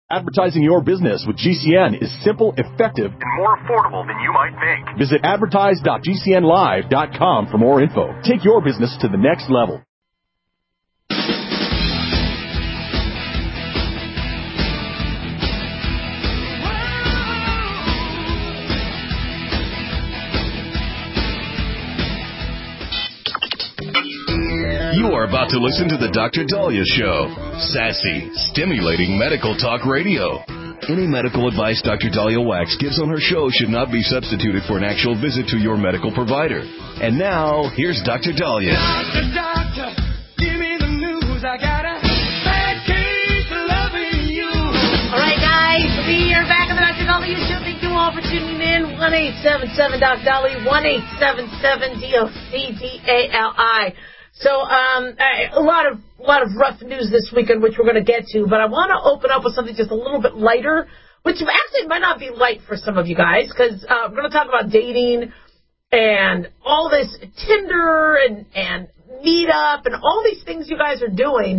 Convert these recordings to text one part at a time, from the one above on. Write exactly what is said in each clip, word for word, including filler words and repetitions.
Advertising your business with G C N is simple, effective, and more affordable than you might think. Visit advertise dot g c n live dot com for more info. Take your business to the next level. You are about to listen to the Doctor Dahlia Show. Sassy, stimulating medical talk radio. Any medical advice Doctor Dahlia Wax gives on her show should not be substituted for an actual visit to your medical provider. And now, here's Doctor Dahlia. Doctor, doctor, give me the news. I got a bad case of loving you. All right, guys, we are back on the Doctor Dahlia Show. Thank you all for tuning in. one eight seven seven Doc Dahlia, one eight seven seven D O C D A L I. So um, a lot of a lot of rough news this weekend, which we're going to get to. But I want to open up with something just a little bit lighter, which actually might not be light for some of you guys, because uh, we're going to talk about dating and all this Tinder and, and Meetup and all these things you guys are doing.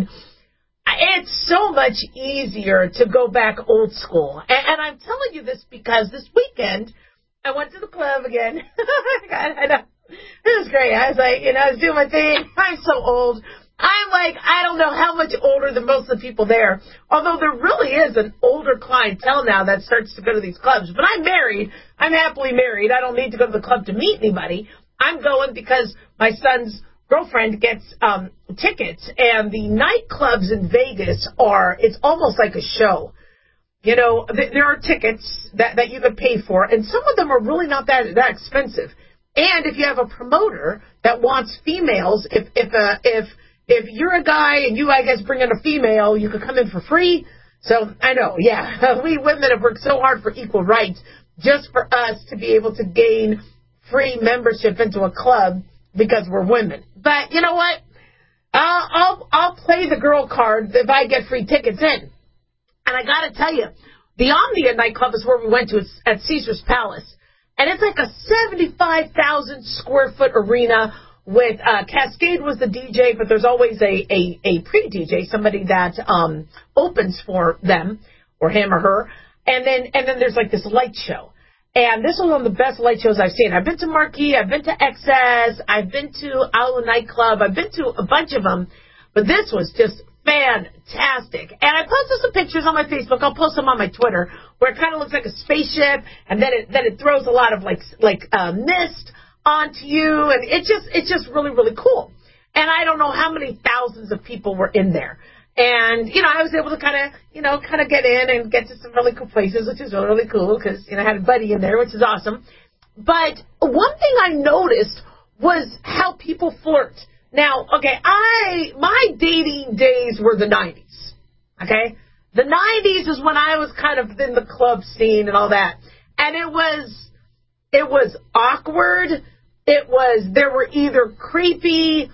It's so much easier to go back old school. And, and I'm telling you this because this weekend I went to the club again. God, I know. It was great. I was like, you know, I was doing my thing. I'm so old. I'm like, I don't know how much older than most of the people there. Although there really is an older clientele now that starts to go to these clubs. But I'm married. I'm happily married. I don't need to go to the club to meet anybody. I'm going because my son's girlfriend gets um, tickets. And the nightclubs in Vegas are, it's almost like a show. You know, th- there are tickets that, that you can pay for. And some of them are really not that, that expensive. And if you have a promoter that wants females, if if uh, if if you're a guy and you, I guess, bring in a female, you could come in for free. So I know, yeah, we women have worked so hard for equal rights just for us to be able to gain free membership into a club because we're women. But you know what? I'll I'll, I'll play the girl card if I get free tickets in. And I got to tell you, the Omnia nightclub is where we went to. It's at Caesar's Palace. And it's like a seventy-five thousand square foot arena with uh, Cascade was the D J, but there's always a, a, a pre-D J, somebody that um, opens for them or him or her. And then and then there's like this light show. And this was one of the best light shows I've seen. I've been to Marquee, I've been to Excess, I've been to Owl Nightclub, I've been to a bunch of them. But this was just fantastic. And I posted some pictures on my Facebook. I'll post them on my Twitter, where it kind of looks like a spaceship, and then it then it throws a lot of like like uh, mist onto you, and it just it's just really really cool. And I don't know how many thousands of people were in there. And you know, I was able to kind of you know kind of get in and get to some really cool places, which is really really cool because you know I had a buddy in there, which is awesome. But one thing I noticed was how people flirt. Now, okay, I my dating days were the nineties, okay? The nineties is when I was kind of in the club scene and all that. And it was, it was awkward. It was, there were either creepy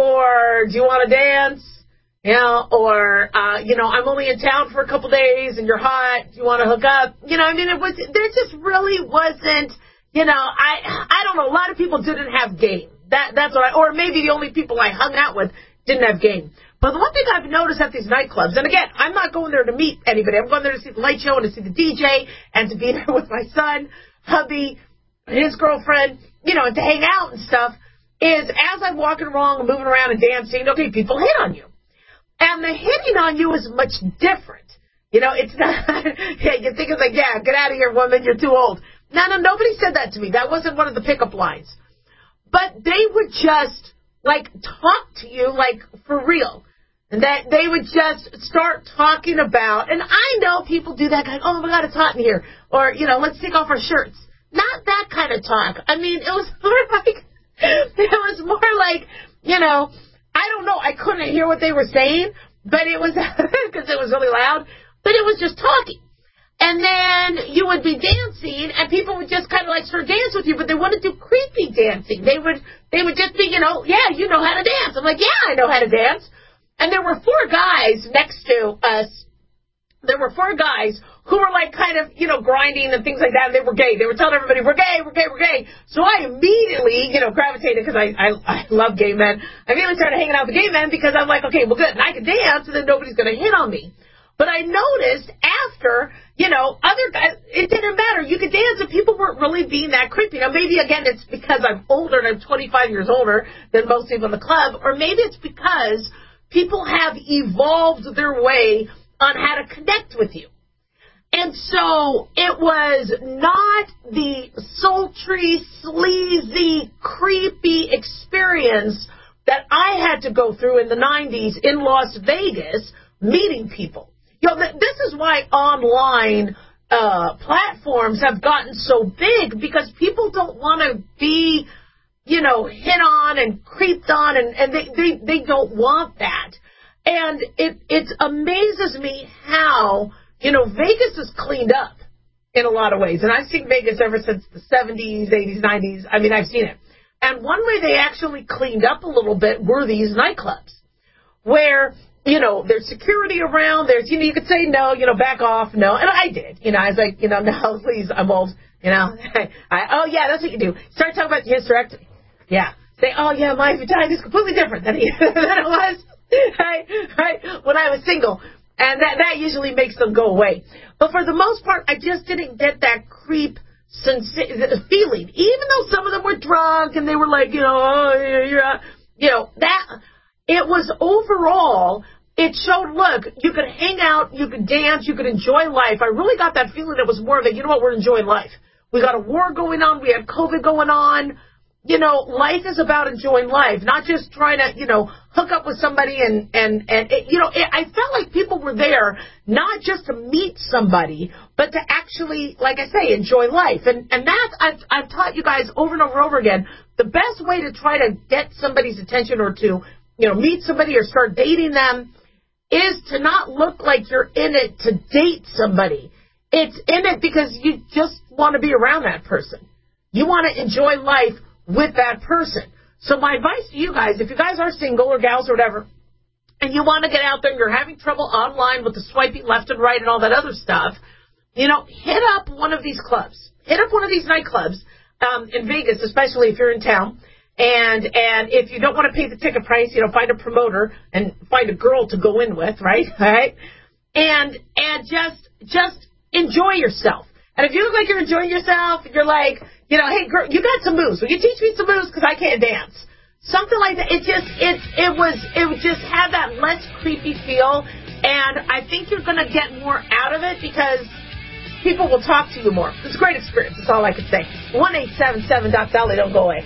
or do you want to dance? You know, or, uh, you know, I'm only in town for a couple days and you're hot. Do you want to hook up? You know, I mean, it was, there just really wasn't, you know, I, I don't know, a lot of people didn't have game. That that's what I, or maybe the only people I hung out with didn't have game. But the one thing I've noticed at these nightclubs, and again, I'm not going there to meet anybody. I'm going there to see the light show and to see the D J and to be there with my son, hubby, his girlfriend, you know, and to hang out and stuff, is as I'm walking along and moving around and dancing, okay, people hit on you. And the hitting on you is much different. You know, it's not, yeah, you think it's like, yeah, get out of here, woman, you're too old. No, no, nobody said that to me. That wasn't one of the pickup lines. But they would just, like, talk to you, like, for real. And that they would just start talking about, and I know people do that, like, oh, my God, it's hot in here. Or, you know, let's take off our shirts. Not that kind of talk. I mean, it was more like, it was more like, you know, I don't know. I couldn't hear what they were saying, but it was, because it was really loud, but it was just talking. And then you would be dancing, and people would just kind of like sort of dance with you, but they wouldn't do creepy dancing. They would, they would just be, you know, yeah, you know how to dance. I'm like, yeah, I know how to dance. And there were four guys next to us. There were four guys who were like kind of, you know, grinding and things like that. And they were gay. They were telling everybody, we're gay, we're gay, we're gay. So I immediately, you know, gravitated because I, I, I love gay men. I immediately started hanging out with gay men because I'm like, okay, well, good. And I can dance, and then nobody's going to hit on me. But I noticed after Or, you know, other guys, it didn't matter. You could dance and people weren't really being that creepy. Now, maybe, again, it's because I'm older and I'm twenty-five years older than most people in the club. Or maybe it's because people have evolved their way on how to connect with you. And so it was not the sultry, sleazy, creepy experience that I had to go through in the nineties in Las Vegas meeting people. You know, this is why online uh, platforms have gotten so big, because people don't want to be, you know, hit on and creeped on, and, and they, they, they don't want that. And it, it amazes me how, you know, Vegas is cleaned up in a lot of ways. And I've seen Vegas ever since the seventies, eighties, nineties. I mean, I've seen it. And one way they actually cleaned up a little bit were these nightclubs where, you know, there's security around. There's, you know, you could say no, you know, back off, no. And I did. You know, I was like, you know, no, please, I'm old. You know, I, oh, yeah, that's what you do. Start talking about your hysterectomy. Yeah. Say, oh, yeah, my vagina is completely different than, he, than it was right, right, when I was single. And that, that usually makes them go away. But for the most part, I just didn't get that creep sensi- feeling. Even though some of them were drunk and they were like, you know, oh, yeah, you know, that, it was overall, it showed, look, you could hang out, you could dance, you could enjoy life. I really got that feeling it was more of a, you know what, we're enjoying life. We got a war going on, we had COVID going on. You know, life is about enjoying life, not just trying to, you know, hook up with somebody and, and, and it, you know, it, I felt like people were there not just to meet somebody, but to actually, like I say, enjoy life. And, and that's, I've, I've taught you guys over and over and over again, the best way to try to get somebody's attention or to, you know, meet somebody or start dating them is to not look like you're in it to date somebody. It's in it because you just want to be around that person. You want to enjoy life with that person. So my advice to you guys, if you guys are single or gals or whatever, and you want to get out there and you're having trouble online with the swiping left and right and all that other stuff, you know, hit up one of these clubs. Hit up one of these nightclubs um, in Vegas, especially if you're in town. And and if you don't want to pay the ticket price, you know, find a promoter and find a girl to go in with, right? All right? And and just just enjoy yourself. And if you look like you're enjoying yourself, you're like, you know, hey, girl, you got some moves. Will you teach me some moves because I can't dance? Something like that. It just, it, it was, it just had that less creepy feel. And I think you're going to get more out of it because people will talk to you more. It's a great experience. That's all I can say. one eight seven seven dot Dolly. Don't go away.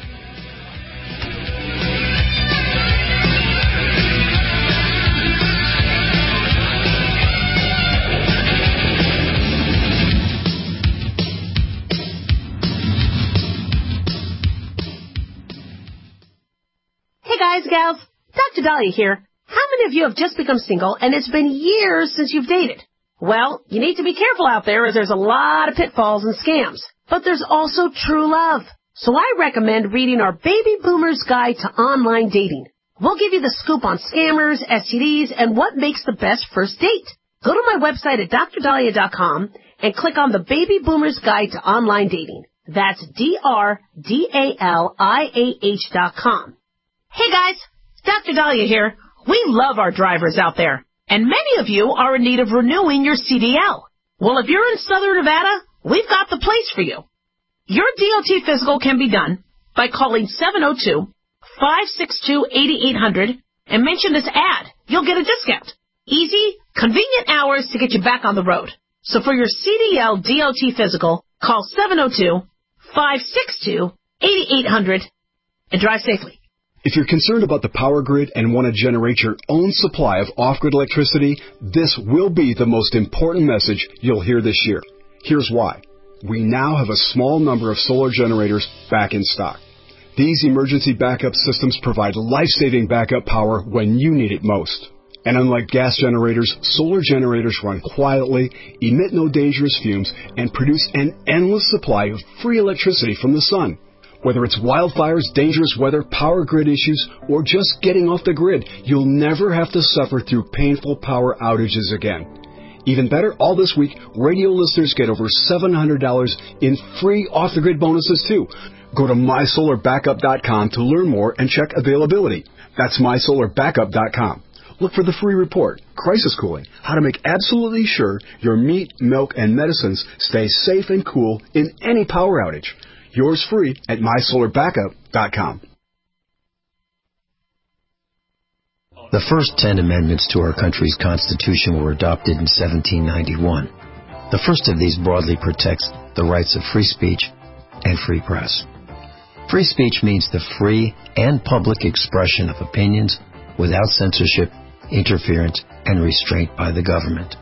Hey guys, gals, Doctor Dahlia here. How many of you have just become single and it's been years since you've dated? Well, you need to be careful out there as there's a lot of pitfalls and scams. But there's also true love. So I recommend reading our Baby Boomer's Guide to Online Dating. We'll give you the scoop on scammers, S T Ds, and what makes the best first date. Go to my website at dr dahlia dot com and click on the Baby Boomer's Guide to Online Dating. That's D R D A L I A H dot com. Hey guys, Doctor Dahlia here. We love our drivers out there, and many of you are in need of renewing your C D L. Well, if you're in Southern Nevada, we've got the place for you. Your D O T physical can be done by calling seven oh two, five six two, eight eight hundred and mention this ad. You'll get a discount. Easy, convenient hours to get you back on the road. So for your C D L D O T physical, call seven oh two, five six two, eight eight hundred and drive safely. If you're concerned about the power grid and want to generate your own supply of off-grid electricity, this will be the most important message you'll hear this year. Here's why. We now have a small number of solar generators back in stock. These emergency backup systems provide life-saving backup power when you need it most. And unlike gas generators, solar generators run quietly, emit no dangerous fumes, and produce an endless supply of free electricity from the sun. Whether it's wildfires, dangerous weather, power grid issues, or just getting off the grid, you'll never have to suffer through painful power outages again. Even better, all this week, radio listeners get over seven hundred dollars in free off-the-grid bonuses, too. Go to my solar backup dot com to learn more and check availability. That's my solar backup dot com. Look for the free report, Crisis Cooling, how to make absolutely sure your meat, milk, and medicines stay safe and cool in any power outage. Yours free at my solar backup dot com. The first ten amendments to our country's Constitution were adopted in seventeen ninety-one. The first of these broadly protects the rights of free speech and free press. Free speech means the free and public expression of opinions without censorship, interference, and restraint by the government.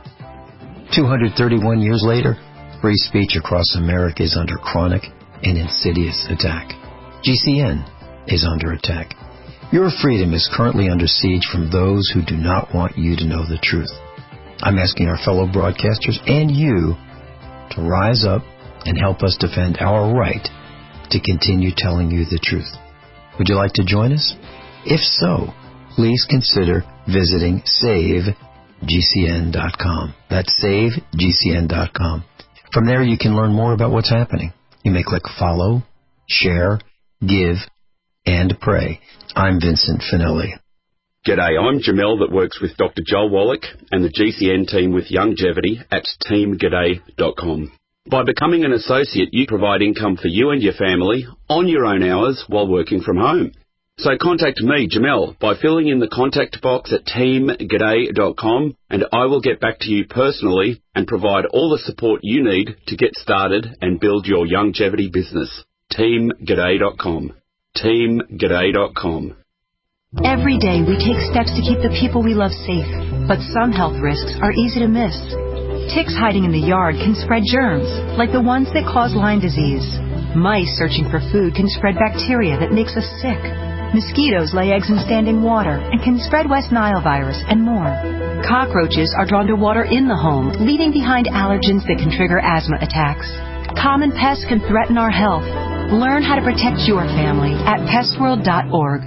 two hundred thirty-one years later, free speech across America is under chronic and insidious attack. G C N is under attack. Your freedom is currently under siege from those who do not want you to know the truth. I'm asking our fellow broadcasters and you to rise up and help us defend our right to continue telling you the truth. Would you like to join us? If so, please consider visiting save G C N dot com. That's save G C N dot com. From there, you can learn more about what's happening. You may click follow, share, give, and pray. I'm Vincent Finelli. G'day, I'm Jamel that works with Doctor Joel Wallach and the G C N team with Longevity at team g'day dot com. By becoming an associate, you provide income for you and your family on your own hours while working from home. So contact me, Jamel, by filling in the contact box at team g'day dot com, and I will get back to you personally and provide all the support you need to get started and build your longevity business. team g'day dot com. team g'day dot com. Every day we take steps to keep the people we love safe, but some health risks are easy to miss. Ticks hiding in the yard can spread germs, like the ones that cause Lyme disease. Mice searching for food can spread bacteria that makes us sick. Mosquitoes lay eggs in standing water and can spread West Nile virus and more. Cockroaches are drawn to water in the home, leaving behind allergens that can trigger asthma attacks. Common pests can threaten our health. Learn how to protect your family at pest world dot org.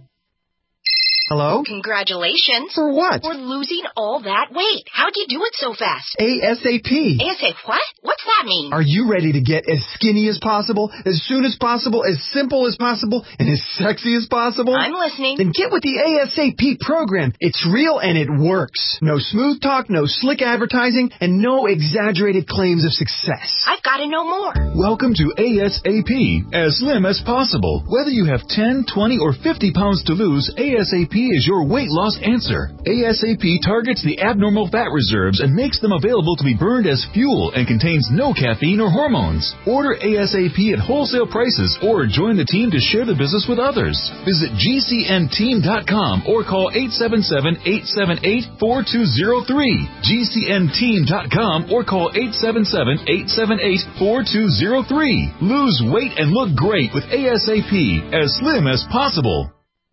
Hello? Congratulations. For what? For losing all that weight. How'd you do it so fast? ASAP. ASAP what? What's that mean? Are you ready to get as skinny as possible, as soon as possible, as simple as possible, and as sexy as possible? I'm listening. Then get with the ASAP program. It's real and it works. No smooth talk, no slick advertising, and no exaggerated claims of success. I've got to know more. Welcome to ASAP, as slim as possible. Whether you have ten, twenty, or fifty pounds to lose, ASAP is your weight loss answer. ASAP targets the abnormal fat reserves and makes them available to be burned as fuel and contains no caffeine or hormones. Order ASAP at wholesale prices or join the team to share the business with others. Visit G C N team dot com or call eight seven seven, eight seven eight, four two zero three. G C N team dot com or call eight seven seven, eight seven eight, four two zero three. Lose weight and look great with ASAP, as slim as possible.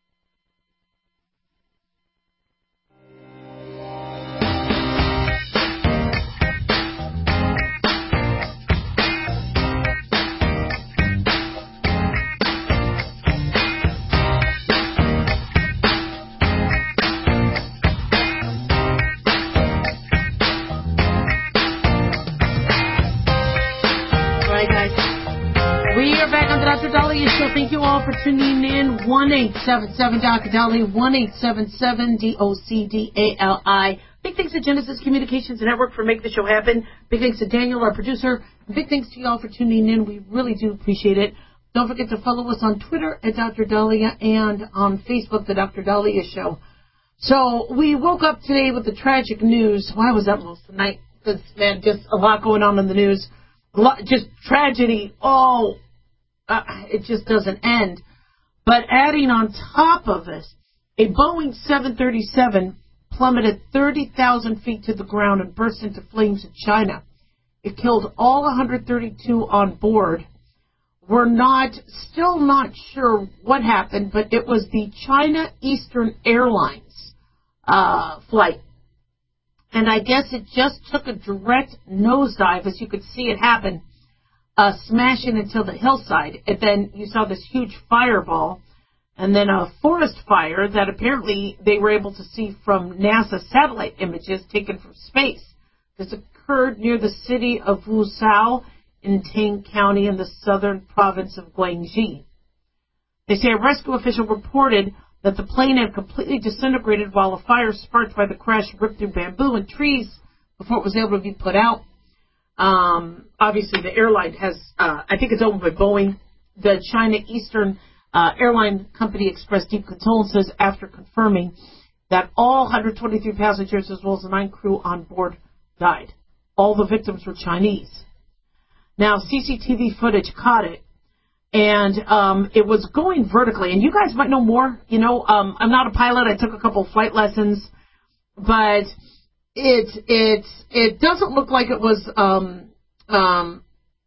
Thank you all for tuning in. one eight seven seven D O C Dolly, one eight seven seven D O C D A L I. Big thanks to Genesis Communications Network for making the show happen. Big thanks to Daniel, our producer. Big thanks to you all for tuning in. We really do appreciate it. Don't forget to follow us on Twitter at Doctor Dahlia and on Facebook, The Doctor Dahlia Show. So we woke up today with the tragic news. Why was that most of the night? Because, man, just a lot going on in the news. A lot, just tragedy all Uh, it just doesn't end. But adding on top of this, a Boeing seven thirty-seven plummeted thirty thousand feet to the ground and burst into flames in China. It killed all one hundred thirty-two on board. We're not, still not sure what happened, but it was the China Eastern Airlines uh, flight. And I guess it just took a direct nosedive, as you could see it happen. Uh, smashing into the hillside. And then you saw this huge fireball and then a forest fire that apparently they were able to see from NASA satellite images taken from space. This occurred near the city of Wuzhou in Tang County in the southern province of Guangxi. They say a rescue official reported that the plane had completely disintegrated while a fire sparked by the crash ripped through bamboo and trees before it was able to be put out. Um, obviously, the airline has, uh, I think it's owned by Boeing. The China Eastern uh, Airline Company expressed deep condolences after confirming that all one hundred twenty-three passengers as well as the nine crew on board died. All the victims were Chinese. Now, C C T V footage caught it, and um, it was going vertically. And you guys might know more. You know, um, I'm not a pilot. I took a couple of flight lessons, but it it it doesn't look like it was. Um, um,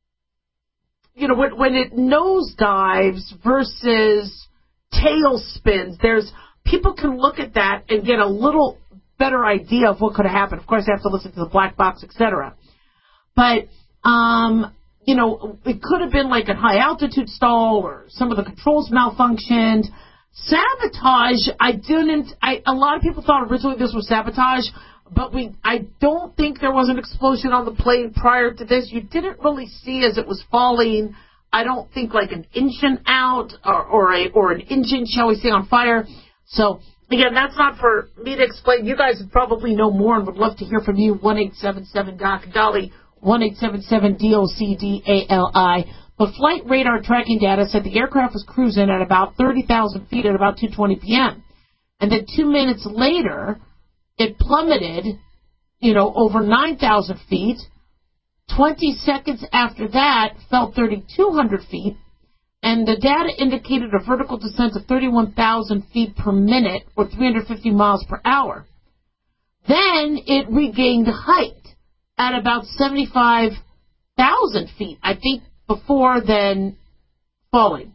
you know, when, when it nosedives versus tail spins, there's people can look at that and get a little better idea of what could have happened. Of course, they have to listen to the black box, et cetera. But, um, you know, it could have been like a high-altitude stall or some of the controls malfunctioned. Sabotage, I didn't, I, a lot of people thought originally this was sabotage, but we, I don't think there was an explosion on the plane prior to this. You didn't really see as it was falling, I don't think like an engine out or, or a, or an engine, shall we say, on fire. So, again, that's not for me to explain. You guys would probably know more and would love to hear from you. one eight seven seven D O C Dolly, one eight seven seven D O C D A L I. But flight radar tracking data said the aircraft was cruising at about thirty thousand feet at about two twenty p.m. And then two minutes later, it plummeted, you know, over nine thousand feet. twenty seconds after that, fell thirty-two hundred feet. And the data indicated a vertical descent of thirty-one thousand feet per minute, or three hundred fifty miles per hour. Then it regained height at about seventy-five thousand feet, I think, before then falling.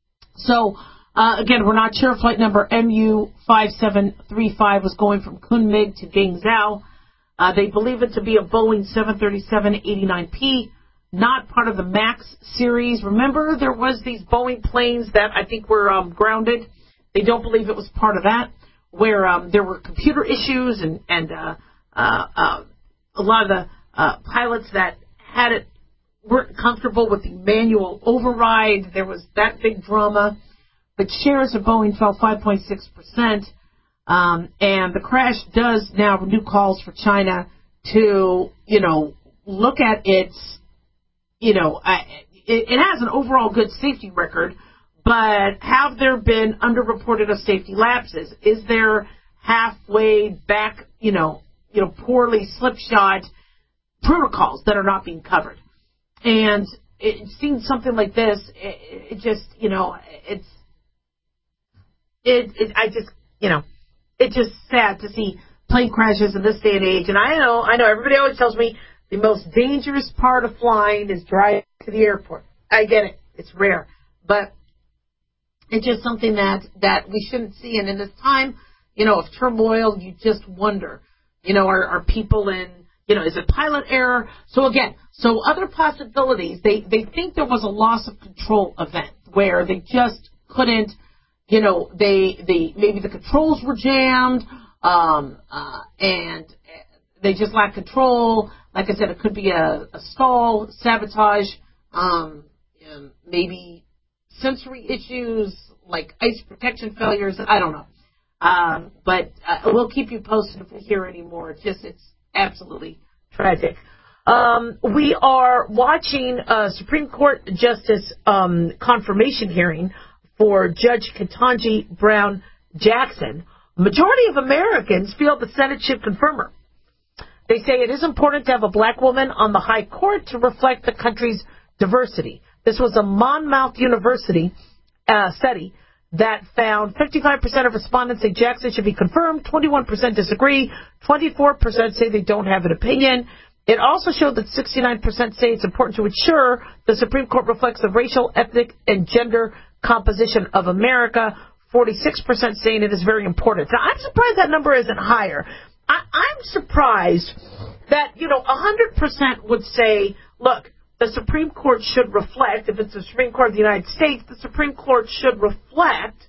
So, uh, again, we're not sure. Flight number M U five seven three five was going from Kunming to Guangzhou. Uh, they believe it to be a Boeing seven thirty-seven eighty-nine P. Not part of the MAX series. Remember, there was these Boeing planes that I think were um, grounded. They don't believe it was part of that, where um, there were computer issues and, and uh, uh, uh, a lot of the uh, pilots that had it weren't comfortable with the manual override. There was that big drama. But shares of Boeing fell five point six percent, um, and the crash does now renew calls for China to, you know, look at its You know, I, it, it has an overall good safety record, but have there been underreported of safety lapses? Is there halfway back, you know, you know, poorly slipshod protocols that are not being covered? And it seems something like this, it, it just, you know, it's, it, it, I just, you know, it's just sad to see plane crashes in this day and age. And I know, I know everybody always tells me, the most dangerous part of flying is driving to the airport. I get it. It's rare. But it's just something that, that we shouldn't see. And in this time, you know, of turmoil, you just wonder, you know, are, are people in, you know, is it pilot error? So again, so other possibilities, they, they think there was a loss of control event where they just couldn't, you know, they, they, maybe the controls were jammed, um, uh, and they just lack control. Like I said, it could be a, a stall, sabotage, um, maybe sensory issues like ice protection failures. I don't know. Um, but uh, we'll keep you posted if we hear any more. It's just, it's absolutely tragic. Um, we are watching a Supreme Court Justice um, confirmation hearing for Judge Ketanji Brown Jackson. Majority of Americans feel the Senate should confirm her. They say it is important to have a black woman on the high court to reflect the country's diversity. This was a Monmouth University uh, study that found fifty-five percent of respondents say Jackson should be confirmed, twenty-one percent disagree, twenty-four percent say they don't have an opinion. It also showed that sixty-nine percent say it's important to ensure the Supreme Court reflects the racial, ethnic, and gender composition of America, forty-six percent saying it is very important. Now, I'm surprised that number isn't higher. I, I'm surprised that, you know, one hundred percent would say, look, the Supreme Court should reflect, if it's the Supreme Court of the United States, the Supreme Court should reflect,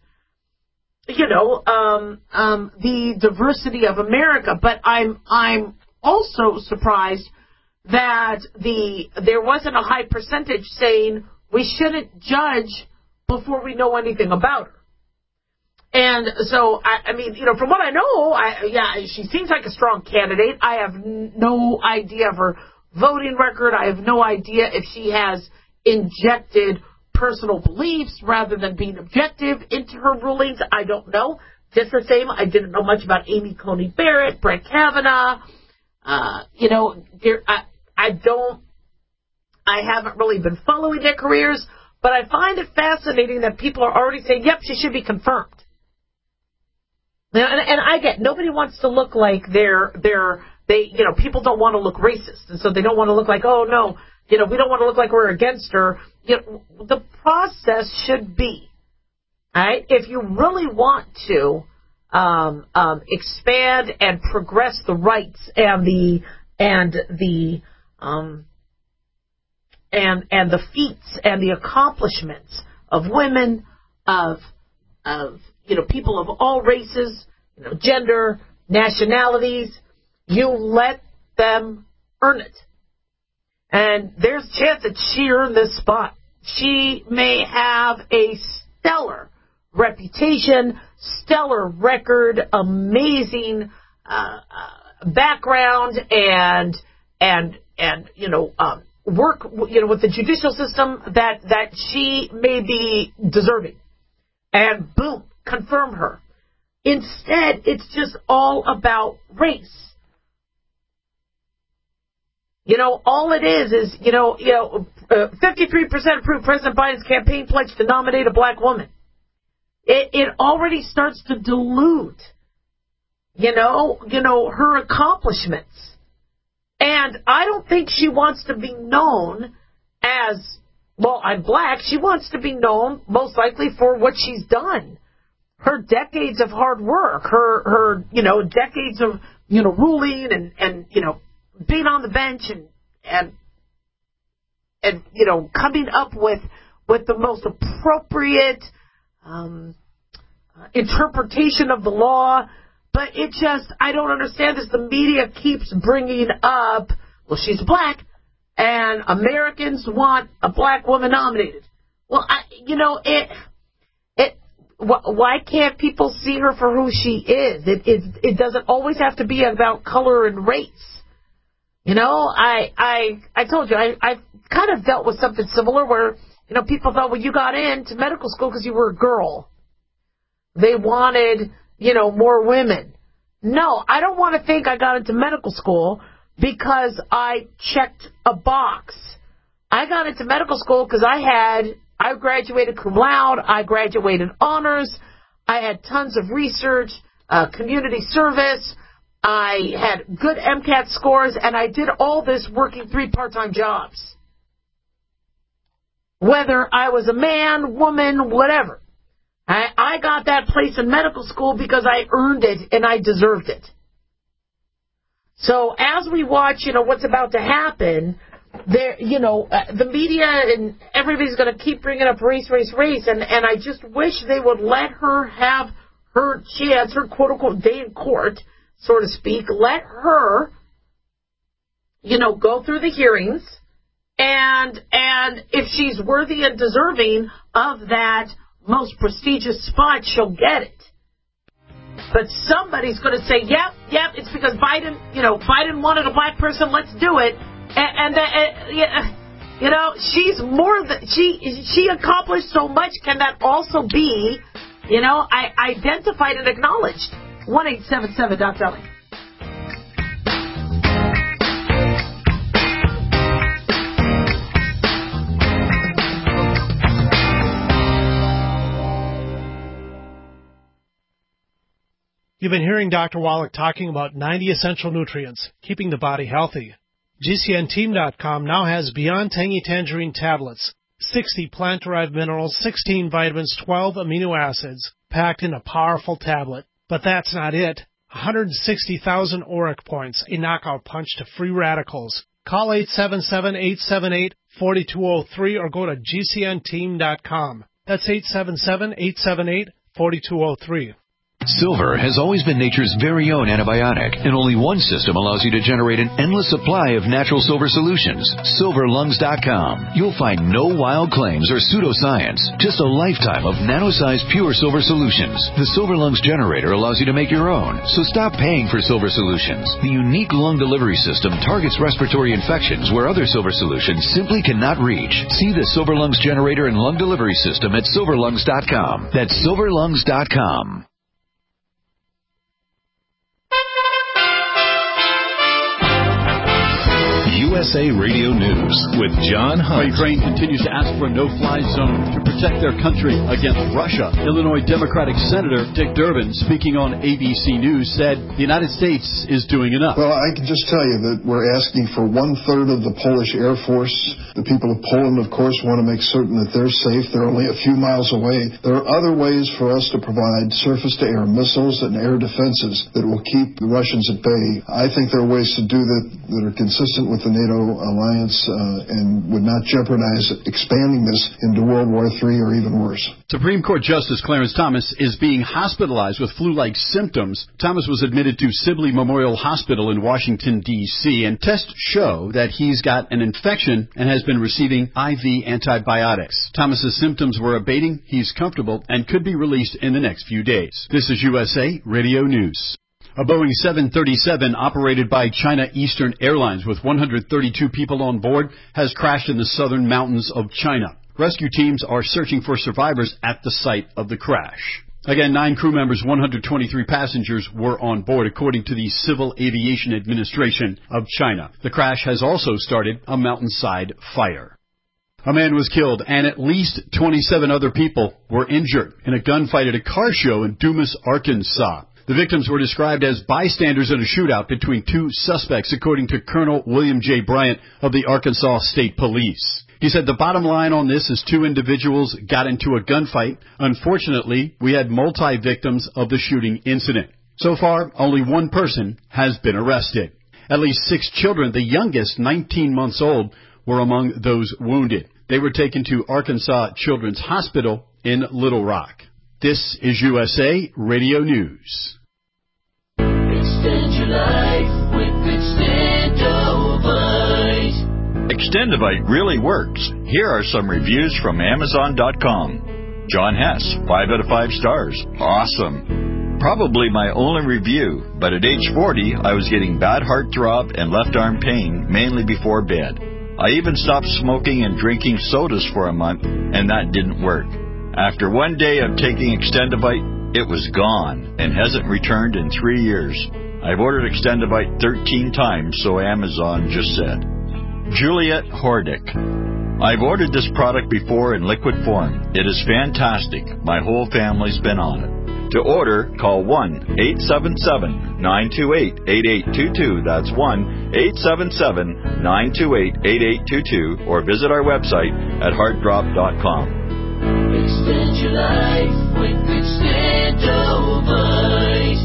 you know, um, um, the diversity of America. But I'm I'm also surprised that the there wasn't a high percentage saying we shouldn't judge before we know anything about her. And so, I, I mean, you know, from what I know, I, yeah, she seems like a strong candidate. I have n- no idea of her voting record. I have no idea if she has injected personal beliefs rather than being objective into her rulings. I don't know. Just the same, I didn't know much about Amy Coney Barrett, Brett Kavanaugh. Uh, you know, there, I, I don't, I haven't really been following their careers, but I find it fascinating that people are already saying, yep, she should be confirmed. And, and I get, nobody wants to look like they're, they're, they, you know, people don't want to look racist. And so they don't want to look like, oh no, you know, we don't want to look like we're against her. You know, the process should be, all right, if you really want to, um, um, expand and progress the rights and the, and the, um, and, and the feats and the accomplishments of women, of, of, you know, people of all races, you know, gender, nationalities, you let them earn it. And there's a chance that she earned this spot. She may have a stellar reputation, stellar record, amazing uh, uh, background, and and and you know um, work you know with the judicial system that that she may be deserving. And boom, confirm her. Instead, it's just all about race. You know, all it is is, you know, you know, uh, fifty-three percent approved President Biden's campaign pledge to nominate a black woman. It, it already starts to dilute, you know, you know, her accomplishments. And I don't think she wants to be known as, well, I'm black. She wants to be known most likely for what she's done. Her decades of hard work, her, her, you know, decades of, you know, ruling and, and, you know, being on the bench and, and, and, you know, coming up with, with the most appropriate, um, uh, interpretation of the law. But it just, I don't understand this. The media keeps bringing up, well, she's black and Americans want a black woman nominated. Well, I, you know, it, it, why can't people see her for who she is? It, it, it doesn't always have to be about color and race. You know, I I I told you, I, I kind of dealt with something similar where, you know, people thought, well, you got into medical school because you were a girl. They wanted, you know, more women. No, I don't want to think I got into medical school because I checked a box. I got into medical school because I had, I graduated cum laude, I graduated honors, I had tons of research, uh, community service, I had good MCAT scores, and I did all this working three part-time jobs. Whether I was a man, woman, whatever. I, I got that place in medical school because I earned it and I deserved it. So as we watch, you know, what's about to happen, there, you know, uh, the media and everybody's going to keep bringing up race, race, race, and, and I just wish they would let her have her chance, her quote-unquote day in court, so to speak. Let her, you know, go through the hearings, and and if she's worthy and deserving of that most prestigious spot, she'll get it. But somebody's going to say, yep, yep, it's because Biden, you know, Biden wanted a black person, let's do it. And, and uh, you know, she's more than, she, she accomplished so much. Can that also be, you know, I, identified and acknowledged? one eight seven seven Doctor Ellie. You've been hearing Doctor Wallach talking about ninety essential nutrients, keeping the body healthy. G C N team dot com now has Beyond Tangy Tangerine tablets, sixty plant-derived minerals, sixteen vitamins, twelve amino acids, packed in a powerful tablet. But that's not it. one hundred sixty thousand auric points, a knockout punch to free radicals. Call eight seven seven, eight seven eight, four two zero three or go to G C N team dot com. That's eight seven seven, eight seven eight, four two zero three. Silver has always been nature's very own antibiotic, and only one system allows you to generate an endless supply of natural silver solutions. silver lungs dot com. You'll find no wild claims or pseudoscience, just a lifetime of nano-sized pure silver solutions. The Silver Lungs generator allows you to make your own, so stop paying for silver solutions. The unique lung delivery system targets respiratory infections where other silver solutions simply cannot reach. See the Silver Lungs generator and lung delivery system at silver lungs dot com. That's silver lungs dot com. U S A Radio News with John Hunt. Ukraine continues to ask for a no-fly zone to protect their country against Russia. Illinois Democratic Senator Dick Durbin, speaking on A B C News, said the United States is doing enough. Well, I can just tell you that we're asking for one-third of the Polish Air Force. The people of Poland, of course, want to make certain that they're safe. They're only a few miles away. There are other ways for us to provide surface-to-air missiles and air defenses that will keep the Russians at bay. I think there are ways to do that that are consistent with the NATO alliance uh, and would not jeopardize expanding this into World War Three or even worse. Supreme Court Justice Clarence Thomas is being hospitalized with flu-like symptoms. Thomas was admitted to Sibley Memorial Hospital in Washington, D C, and tests show that he's got an infection and has been receiving I V antibiotics. Thomas's symptoms were abating, he's comfortable, and could be released in the next few days. This is U S A Radio News. A Boeing seven thirty-seven operated by China Eastern Airlines with one hundred thirty-two people on board has crashed in the southern mountains of China. Rescue teams are searching for survivors at the site of the crash. Again, nine crew members, one hundred twenty-three passengers were on board, according to the Civil Aviation Administration of China. The crash has also started a mountainside fire. A man was killed and at least twenty-seven other people were injured in a gunfight at a car show in Dumas, Arkansas. The victims were described as bystanders in a shootout between two suspects, according to Colonel William J. Bryant of the Arkansas State Police. He said the bottom line on this is two individuals got into a gunfight. Unfortunately, we had multi-victims of the shooting incident. So far, only one person has been arrested. At least six children, the youngest, nineteen months old, were among those wounded. They were taken to Arkansas Children's Hospital in Little Rock. This is U S A Radio News. Extend your life with Extendovite. Extendovite really works. Here are some reviews from Amazon dot com. John Hess, five out of five stars. Awesome. Probably my only review, but at age forty, I was getting bad heart throb and left arm pain, mainly before bed. I even stopped smoking and drinking sodas for a month, and that didn't work. After one day of taking Extendovite, it was gone and hasn't returned in three years. I've ordered Extendovite thirteen times, so Amazon just said. Juliet Hordick. I've ordered this product before in liquid form. It is fantastic. My whole family's been on it. To order, call one eight seven seven, nine two eight, eight eight two two. That's one eight seven seven, nine two eight, eight eight two two, or visit our website at heart drop dot com. Extend your life with Extendovite.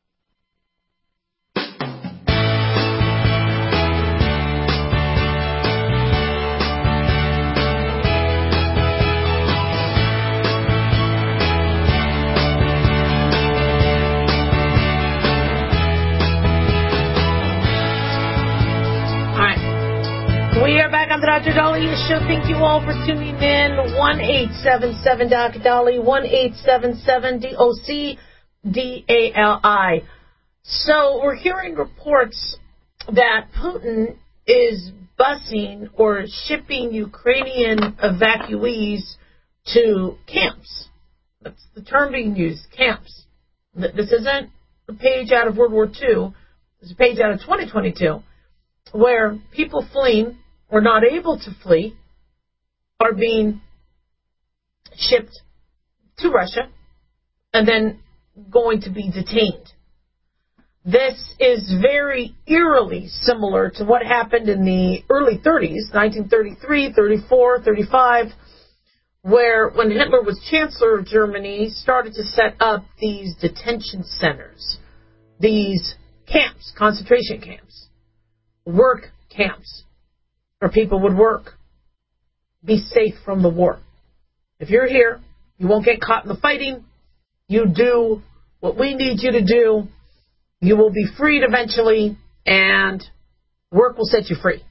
We are back on the Doctor Daliah Show. Thank you all for tuning in. one eight seven seven D O C D A L I, one eight seven seven D O C D A L I. So we're hearing reports that Putin is busing or shipping Ukrainian evacuees to camps. That's the term being used, camps. This isn't a page out of World War Two. It's a page out of twenty twenty-two, where people fleeing or not able to flee are being shipped to Russia and then going to be detained. This is very eerily similar to what happened in the early thirties, nineteen thirty-three, thirty-four, thirty-five, where when Hitler was Chancellor of Germany, started to set up these detention centers, these camps, concentration camps, work camps, where people would work, be safe from the war. If you're here, you won't get caught in the fighting. You do what we need you to do, you will be freed eventually, and work will set you free.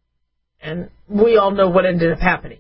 And we all know what ended up happening.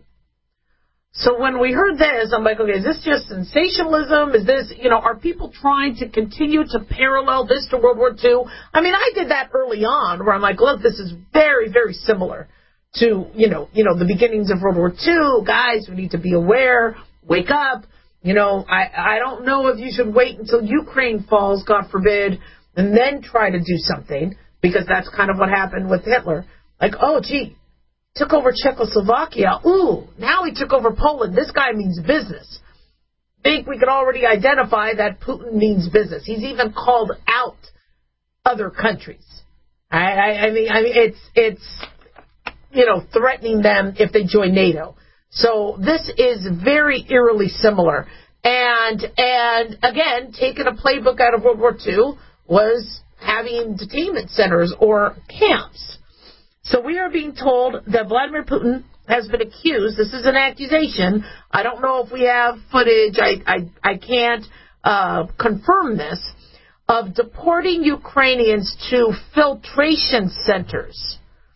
So when we heard this, I'm like, okay, is this just sensationalism? Is this, you know, are people trying to continue to parallel this to World War Two? I mean, I did that early on, where I'm like, look, this is very, very similar to, you know, you know, the beginnings of World War Two. Guys, we need to be aware, wake up. You know, I, I don't know if you should wait until Ukraine falls, God forbid, and then try to do something, because that's kind of what happened with Hitler. Like, oh, gee, took over Czechoslovakia. Ooh, now he took over Poland. This guy means business. I think we could already identify that Putin means business. He's even called out other countries. I, I, I mean, I mean, it's it's you know threatening them if they join NATO. So this is very eerily similar. And and again, taking a playbook out of World War Two was having detainment centers or camps. So we are being told that Vladimir Putin has been accused. This is an accusation. I don't know if we have footage. I I, I can't uh, confirm this. Of deporting Ukrainians to filtration centers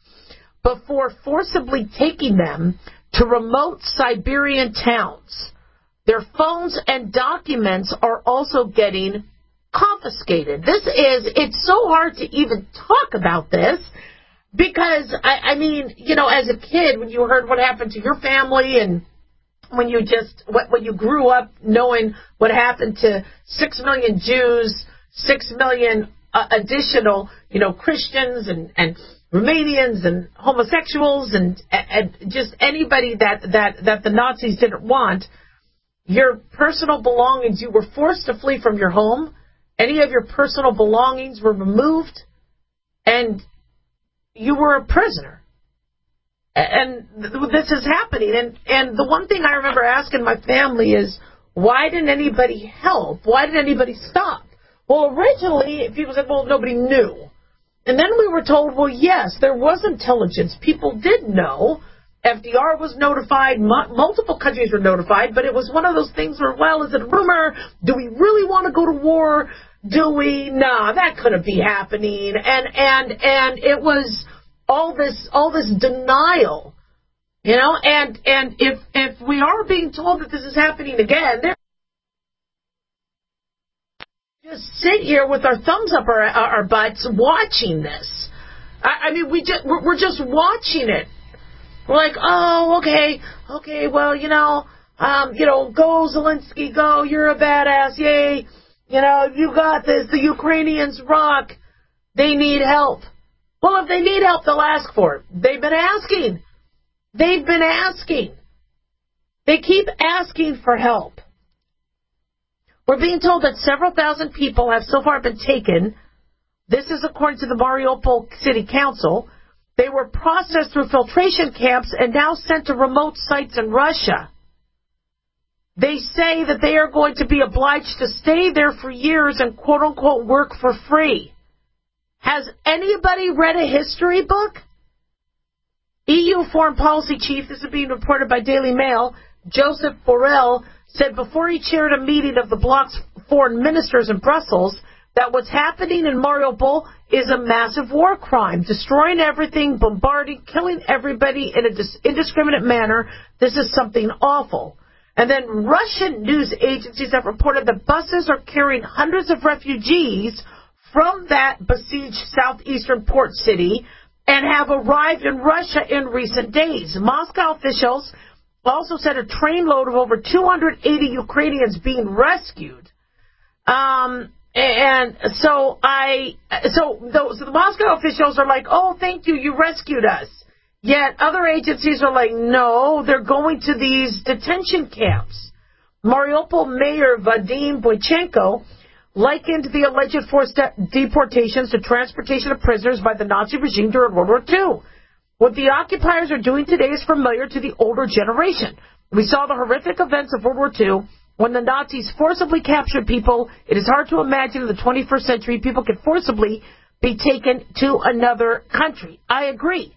before forcibly taking them to remote Siberian towns. Their phones and documents are also getting confiscated. This is, it's so hard to even talk about this because, I, I mean, you know, as a kid, when you heard what happened to your family and when you just, when you grew up knowing what happened to six million Jews, six million uh, additional, you know, Christians and, and Romanians and homosexuals and, and just anybody that, that, that the Nazis didn't want, your personal belongings, you were forced to flee from your home. Any of your personal belongings were removed, and you were a prisoner. And this is happening. And, and the one thing I remember asking my family is, why didn't anybody help? Why didn't anybody stop? Well, originally, people said, well, nobody knew. And then we were told, well, yes, there was intelligence. People did know. F D R was notified. M- multiple countries were notified. But it was one of those things where, well, is it a rumor? Do we really want to go to war? Do we? Nah, that couldn't be happening. And and and it was all this all this denial, you know. And and if if we are being told that this is happening again, there. Just sit here with our thumbs up our, our butts watching this. I, I mean, we just, we're, we're just watching it. We're like, oh, okay, okay, well, you know, um, you know, go Zelensky, go, you're a badass, yay. You know, you got this, the Ukrainians rock. They need help. Well, if they need help, they'll ask for it. They've been asking. They've been asking. They keep asking for help. We're being told that several thousand people have so far been taken. This is according to the Mariupol City Council. They were processed through filtration camps and now sent to remote sites in Russia. They say that they are going to be obliged to stay there for years and quote-unquote work for free. Has anybody read a history book? E U Foreign Policy Chief, this is being reported by Daily Mail, Joseph Borrell, said before he chaired a meeting of the bloc's foreign ministers in Brussels that what's happening in Mariupol is a massive war crime, destroying everything, bombarding, killing everybody in a dis- indiscriminate manner. This is something awful. And then Russian news agencies have reported that buses are carrying hundreds of refugees from that besieged southeastern port city and have arrived in Russia in recent days. Moscow officials also said a trainload of over two hundred eighty Ukrainians being rescued. Um, and so I, so the, so the Moscow officials are like, oh, thank you, you rescued us. Yet other agencies are like, no, they're going to these detention camps. Mariupol Mayor Vadim Boychenko likened the alleged forced de- deportations to transportation of prisoners by the Nazi regime during World War Two. What the occupiers are doing today is familiar to the older generation. We saw the horrific events of World War Two when the Nazis forcibly captured people. It is hard to imagine in the twenty-first century people could forcibly be taken to another country. I agree.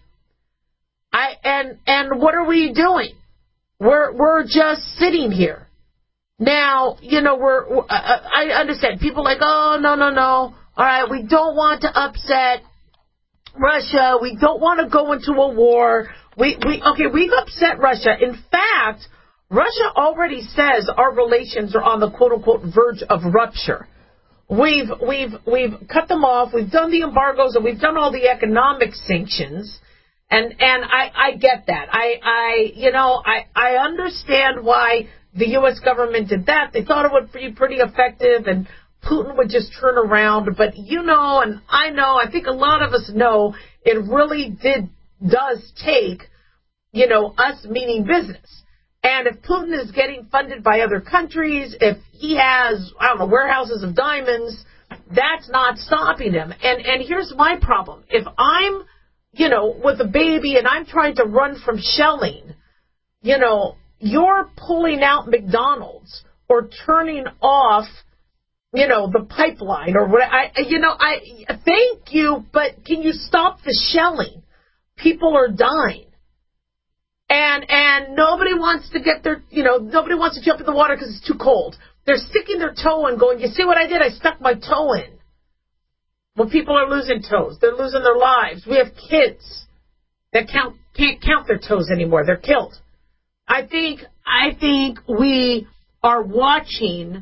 I and and what are we doing? We're we're just sitting here. Now, you know, we're, uh, I understand. People are like, oh, no, no, no. All right, we don't want to upset Russia. We don't want to go into a war. We, we, okay, we've upset Russia. In fact, Russia already says our relations are on the quote-unquote verge of rupture. We've, we've, we've cut them off. We've done the embargoes and we've done all the economic sanctions. And, and I, I get that. I, I, you know, I, I understand why the U S government did that. They thought it would be pretty effective and Putin would just turn around. But you know, and I know, I think a lot of us know, it really did, does take, you know, us meaning business. And if Putin is getting funded by other countries, if he has, I don't know, warehouses of diamonds, that's not stopping him. And, and here's my problem. If I'm, you know, with a baby and I'm trying to run from shelling, you know, you're pulling out McDonald's or turning off, you know, the pipeline or what. I, you know, I thank you, but can you stop the shelling? People are dying, and and nobody wants to get their, you know, nobody wants to jump in the water because it's too cold. They're sticking their toe in, going, you see what I did? I stuck my toe in. Well, people are losing toes. They're losing their lives. We have kids that count, can't count their toes anymore. They're killed. I think I think we are watching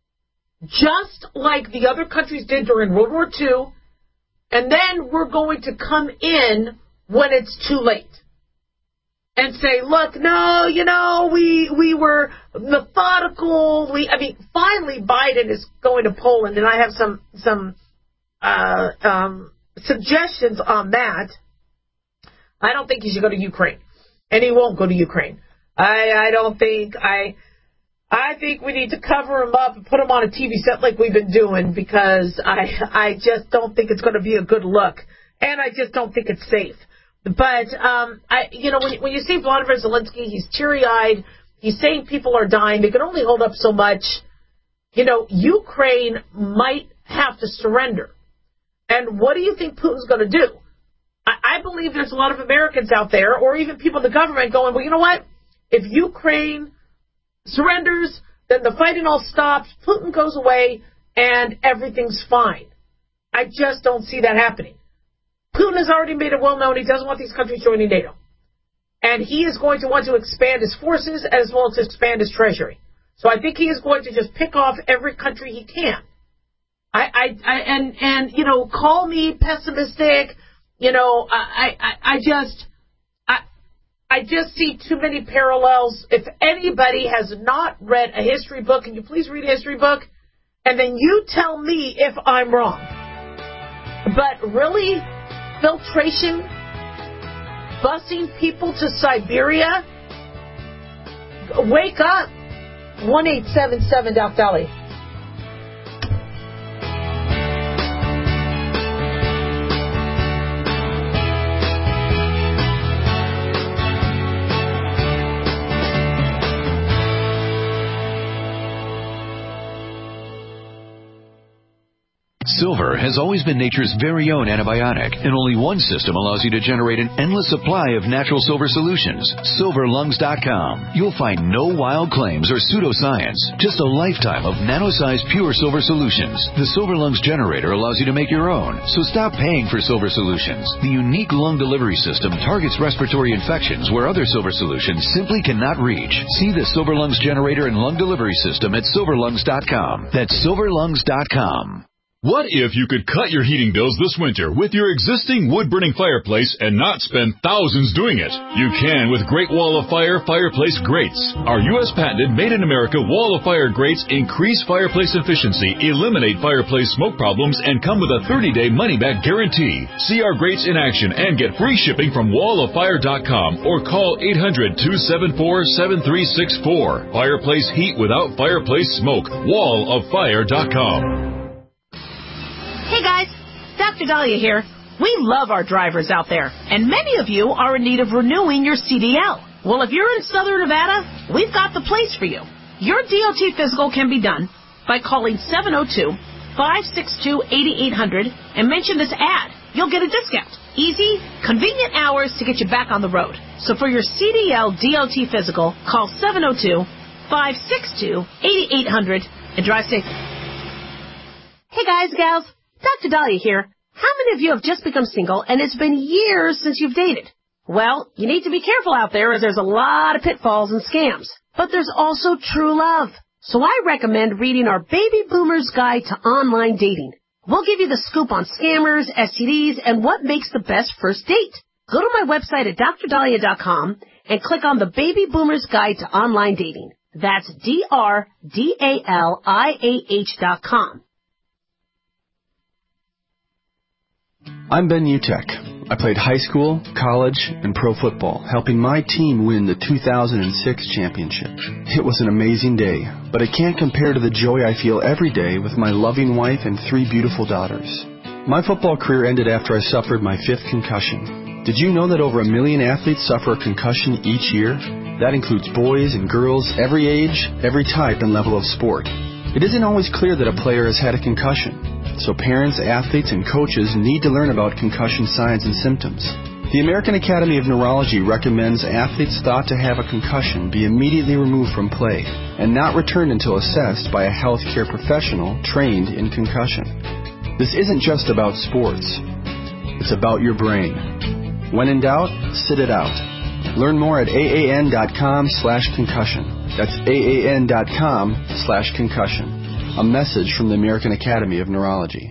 just like the other countries did during World War Two, and then we're going to come in when it's too late and say, look, no, you know, we we were methodical. We, I mean, finally Biden is going to Poland, and I have some some uh, um, suggestions on that. I don't think he should go to Ukraine, and he won't go to Ukraine. I, I don't think, I I think we need to cover him up and put him on a T V set like we've been doing, because I I just don't think it's going to be a good look. And I just don't think it's safe. But, um, I you know, when, when you see Volodymyr Zelensky, he's teary-eyed. He's saying people are dying. They can only hold up so much. You know, Ukraine might have to surrender. And what do you think Putin's going to do? I, I believe there's a lot of Americans out there, or even people in the government, going, well, you know what? If Ukraine surrenders, then the fighting all stops, Putin goes away, and everything's fine. I just don't see that happening. Putin has already made it well known he doesn't want these countries joining NATO. And he is going to want to expand his forces as well as expand his treasury. So I think he is going to just pick off every country he can. I, I, I and, and, you know, call me pessimistic. You know, I, I, I just... I just see too many parallels. If anybody has not read a history book, can you please read a history book? And then you tell me if I'm wrong. But really, filtration, busing people to Siberia, wake up. one eight seven seven Doc Dolly. Silver has always been nature's very own antibiotic, and only one system allows you to generate an endless supply of natural silver solutions. silver lungs dot com. You'll find no wild claims or pseudoscience, just a lifetime of nano-sized pure silver solutions. The Silver Lungs generator allows you to make your own, so stop paying for silver solutions. The unique lung delivery system targets respiratory infections where other silver solutions simply cannot reach. See the Silver Lungs generator and lung delivery system at silver lungs dot com. That's silver lungs dot com. What if you could cut your heating bills this winter with your existing wood-burning fireplace and not spend thousands doing it? You can with Great Wall of Fire Fireplace Grates. Our U S patented made-in-America Wall of Fire grates increase fireplace efficiency, eliminate fireplace smoke problems, and come with a thirty-day money-back guarantee. See our grates in action and get free shipping from wall of fire dot com or call eight hundred, two seven four, seven three six four. Fireplace heat without fireplace smoke. wall of fire dot com. Hey guys, Doctor Dahlia here. We love our drivers out there, and many of you are in need of renewing your C D L. Well, if you're in Southern Nevada, we've got the place for you. Your D O T physical can be done by calling seven oh two, five six two, eight eight hundred and mention this ad. You'll get a discount. Easy, convenient hours to get you back on the road. So for your C D L D O T physical, call seven oh two, five six two, eight eight hundred and drive safe. Hey guys, gals, Doctor Dahlia here. How many of you have just become single and it's been years since you've dated? Well, you need to be careful out there as there's a lot of pitfalls and scams. But there's also true love. So I recommend reading our Baby Boomer's Guide to Online Dating. We'll give you the scoop on scammers, S T Ds, and what makes the best first date. Go to my website at dr dahlia dot com and click on the Baby Boomer's Guide to Online Dating. That's D R D A L I A H dot com. I'm Ben Utek. I played high school, college, and pro football, helping my team win the two thousand six championship. It was an amazing day, but it can't compare to the joy I feel every day with my loving wife and three beautiful daughters. My football career ended after I suffered my fifth concussion. Did you know that over a million athletes suffer a concussion each year? That includes boys and girls, every age, every type and level of sport. It isn't always clear that a player has had a concussion. So parents, athletes, and coaches need to learn about concussion signs and symptoms. The American Academy of Neurology recommends athletes thought to have a concussion be immediately removed from play and not returned until assessed by a healthcare professional trained in concussion. This isn't just about sports. It's about your brain. When in doubt, sit it out. Learn more at aan.com slash concussion. That's aan.com slash concussion. A message from the American Academy of Neurology.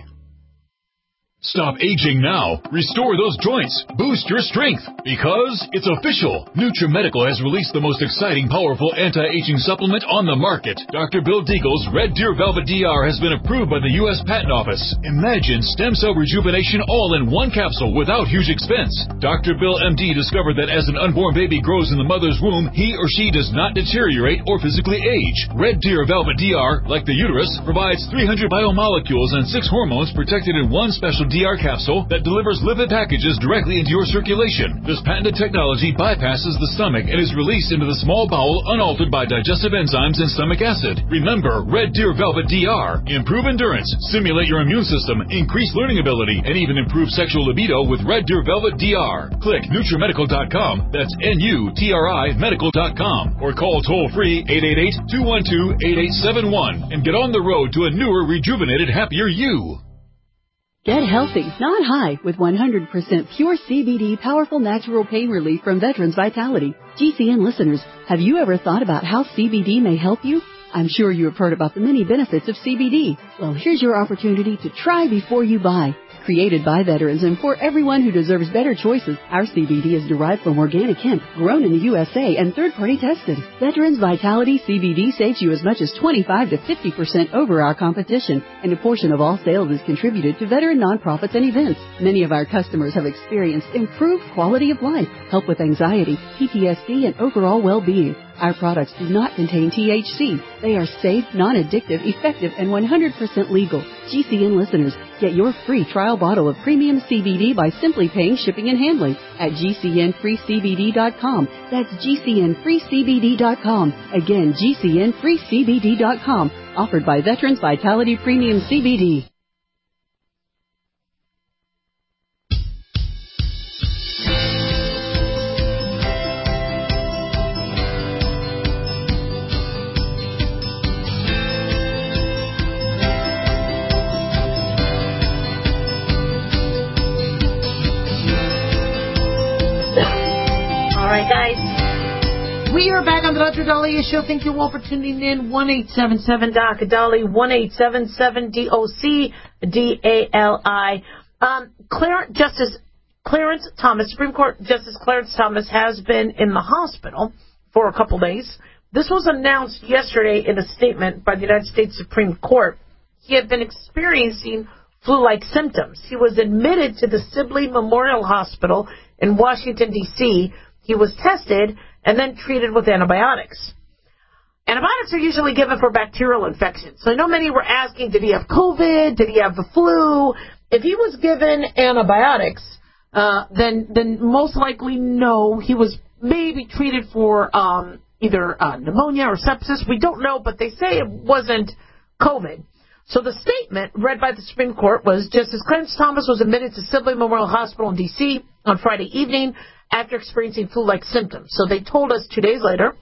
Stop aging now. Restore those joints. Boost your strength. Because it's official. NutriMedical has released the most exciting, powerful anti-aging supplement on the market. Doctor Bill Deagle's Red Deer Velvet D R has been approved by the U S Patent Office. Imagine stem cell rejuvenation all in one capsule without huge expense. Doctor Bill M D discovered that as an unborn baby grows in the mother's womb, he or she does not deteriorate or physically age. Red Deer Velvet D R, like the uterus, provides three hundred biomolecules and six hormones protected in one special D R capsule that delivers lipid packages directly into your circulation. This patented technology bypasses the stomach and is released into the small bowel unaltered by digestive enzymes and stomach acid. Remember, Red Deer Velvet D R. Improve endurance, stimulate your immune system, increase learning ability, and even improve sexual libido with Red Deer Velvet D R. Click NutriMedical dot com, that's N U T R I medical dot com, or call toll-free eight eight eight, two one two, eight eight seven one and get on the road to a newer, rejuvenated, happier you. Get healthy, not high, with one hundred percent pure C B D powerful natural pain relief from Veterans Vitality. G C N listeners, have you ever thought about how C B D may help you? I'm sure you have heard about the many benefits of C B D. Well, here's your opportunity to try before you buy. Created by veterans and for everyone who deserves better choices, our C B D is derived from organic hemp, grown in the U S A and third-party tested. Veterans Vitality C B D saves you as much as twenty-five to fifty percent over our competition, and a portion of all sales is contributed to veteran nonprofits and events. Many of our customers have experienced improved quality of life, help with anxiety, P T S D, and overall well-being. Our products do not contain T H C. They are safe, non-addictive, effective, and one hundred percent legal. G C N listeners, get your free trial bottle of premium C B D by simply paying shipping and handling at G C N free C B D dot com. That's G C N free C B D dot com. Again, G C N free C B D dot com. Offered by Veterans Vitality Premium C B D. All right, guys. We are back on the Doctor Dahlia Show. Thank you all for tuning in. one eight seven seven D O C D A L I, one eight seven seven D O C D A L I. Um, Clar- Justice Clarence Thomas, Supreme Court Justice Clarence Thomas, has been in the hospital for a couple days. This was announced yesterday in a statement by the United States Supreme Court. He had been experiencing flu-like symptoms. He was admitted to the Sibley Memorial Hospital in Washington, D C He was tested and then treated with antibiotics. Antibiotics are usually given for bacterial infections. So I know many were asking, did he have COVID? Did he have the flu? If he was given antibiotics, uh, then then most likely no. He was maybe treated for um, either uh, pneumonia or sepsis. We don't know, but they say it wasn't COVID. So the statement read by the Supreme Court was, Justice Clarence Thomas was admitted to Sibley Memorial Hospital in D C on Friday evening after experiencing flu-like symptoms. So they told us two days later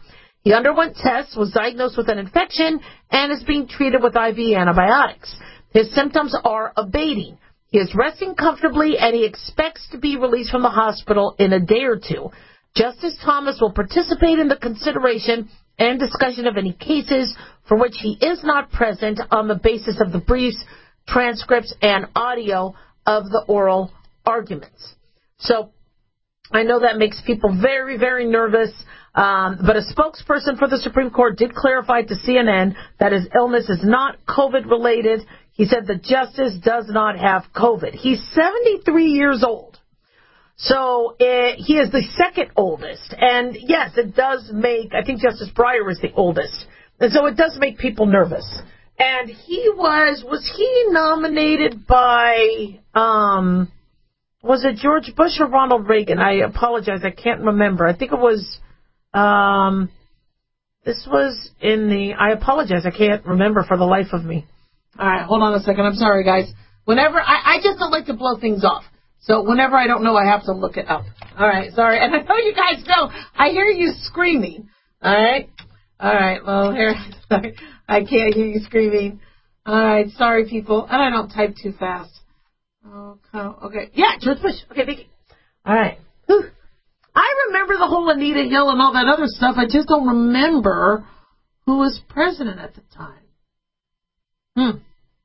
He underwent tests, was diagnosed with an infection, and is being treated with I V antibiotics. His symptoms are abating. He is resting comfortably, and he expects to be released from the hospital in a day or two. Justice Thomas will participate in the consideration and discussion of any cases for which he is not present on the basis of the briefs, transcripts, and audio of the oral arguments. So I know that makes people very, very nervous, um, but a spokesperson for the Supreme Court did clarify to C N N that his illness is not COVID-related. He said the justice does not have COVID. He's seventy-three years old. So uh, he is the second oldest. And, yes, it does make, I think Justice Breyer is the oldest. And so it does make people nervous. And he was, was he nominated by, um, was it George Bush or Ronald Reagan? I apologize, I can't remember. I think it was, um, this was in the, I apologize, I can't remember for the life of me. All right, hold on a second. I'm sorry, guys. Whenever, I, I just don't like to blow things off. So whenever I don't know, I have to look it up. All right, sorry. And I know you guys know. I hear you screaming. All right? All right, well, here, sorry. I can't hear you screaming. All right, sorry, people. And I don't type too fast. Okay, okay. Yeah, George Bush. Okay, thank you. All right. Whew. I remember the whole Anita Hill and all that other stuff. I just don't remember who was president at the time. Hmm.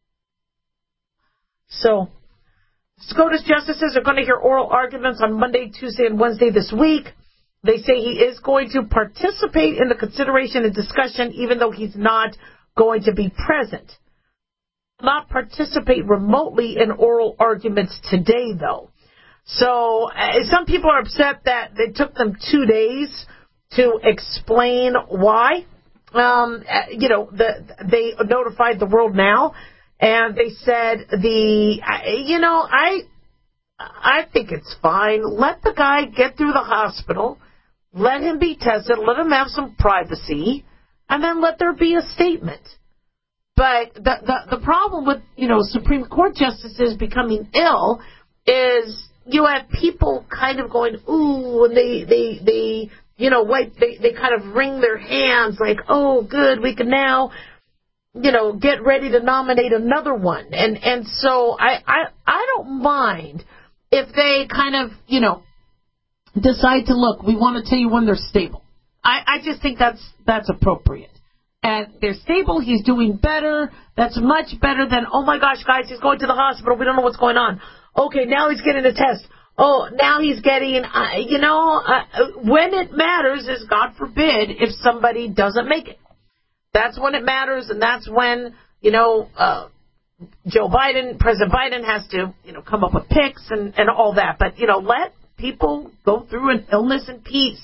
So, SCOTUS justices are going to hear oral arguments on Monday, Tuesday, and Wednesday this week. They say he is going to participate in the consideration and discussion, even though he's not going to be present. Not participate remotely in oral arguments today, though. So, uh, some people are upset that it took them two days to explain why. Um, you know, the, they notified the World Now, and they said the, you know, I, I think it's fine. Let the guy get through the hospital, let him be tested, let him have some privacy, and then let there be a statement. But the the, the problem with, you know, Supreme Court justices becoming ill is you have people kind of going, ooh, and they, they, they, you know, like they, they kind of wring their hands like, oh, good, we can now, you know, get ready to nominate another one. And and so I, I, I don't mind if they kind of, you know, decide to, look, we want to tell you when they're stable. I, I just think that's that's appropriate. And they're stable, he's doing better. That's much better than, oh, my gosh, guys, he's going to the hospital. We don't know what's going on. Okay, now he's getting a test. Oh, now he's getting, uh, you know, uh, when it matters is, God forbid, if somebody doesn't make it. That's when it matters, and that's when, you know, uh, Joe Biden, President Biden has to, you know, come up with picks and, and all that. But, you know, let people go through an illness in peace.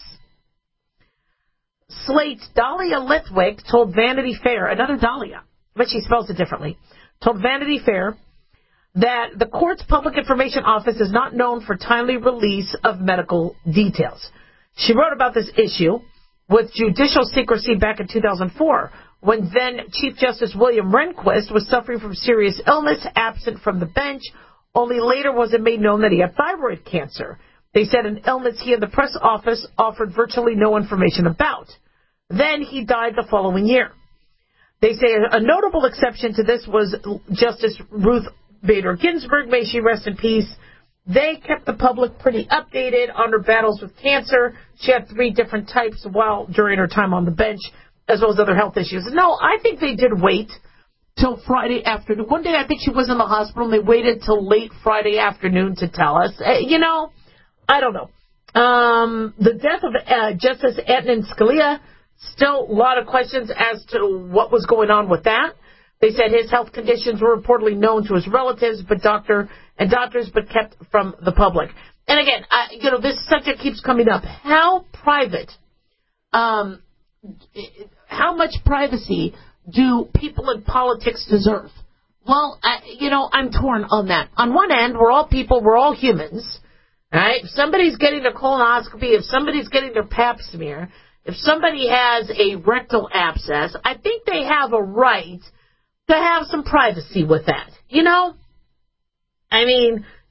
Slate's Dahlia Lithwick told Vanity Fair, another Dahlia, but she spells it differently, told Vanity Fair that the court's public information office is not known for timely release of medical details. She wrote about this issue with judicial secrecy back in two thousand four, when then Chief Justice William Rehnquist was suffering from serious illness, absent from the bench. Only later was it made known that he had thyroid cancer. They said an illness he and the press office offered virtually no information about. Then he died the following year. They say a notable exception to this was Justice Ruth Bader Ginsburg, may she rest in peace. They kept the public pretty updated on her battles with cancer. She had three different types while during her time on the bench, as well as other health issues. No, I think they did wait till Friday afternoon. One day I think she was in the hospital, and they waited till late Friday afternoon to tell us. Uh, you know, I don't know. Um, the death of uh, Justice Antonin Scalia, still a lot of questions as to what was going on with that. They said his health conditions were reportedly known to his relatives, but doctor and doctors, but kept from the public. And again, I, you know, this subject keeps coming up. How private, um, how much privacy do people in politics deserve? Well, I, you know, I'm torn on that. On one end, we're all people, we're all humans, right? If somebody's getting their colonoscopy, if somebody's getting their pap smear, if somebody has a rectal abscess, I think they have a right to have some privacy with that. You know? I mean,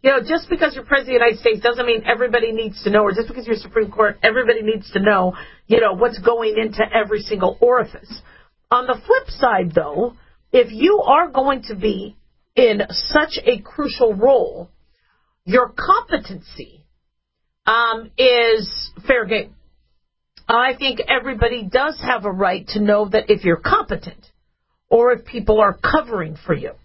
You know, just because you're President of the United States doesn't mean everybody needs to know, or just because you're Supreme Court, everybody needs to know, you know, what's going into every single orifice. On the flip side, though, if you are going to be in such a crucial role, your competency um, is fair game. I think everybody does have a right to know that if you're competent or if people are covering for you.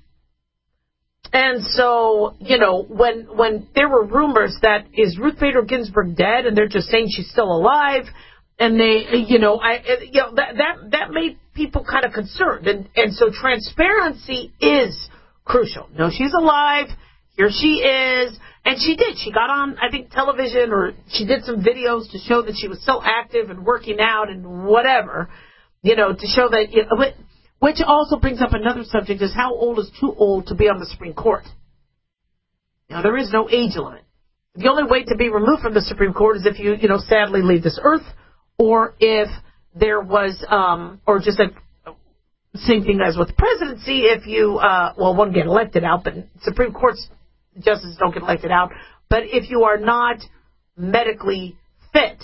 And so, you know, when when there were rumors that is Ruth Bader Ginsburg dead and they're just saying she's still alive, and they, you know, I, you know, that that that made people kind of concerned. And and so transparency is crucial. No, she's alive. Here she is. And she did. She got on, I think, television, or she did some videos to show that she was so active and working out and whatever, you know, to show that, you know, which also brings up another subject, is how old is too old to be on the Supreme Court? Now, there is no age limit. The only way to be removed from the Supreme Court is if you, you know, sadly leave this earth, or if there was, um, or just a, same thing as with the presidency, if you, uh, well, one get elected out, but Supreme Court's justices don't get elected out, but if you are not medically fit.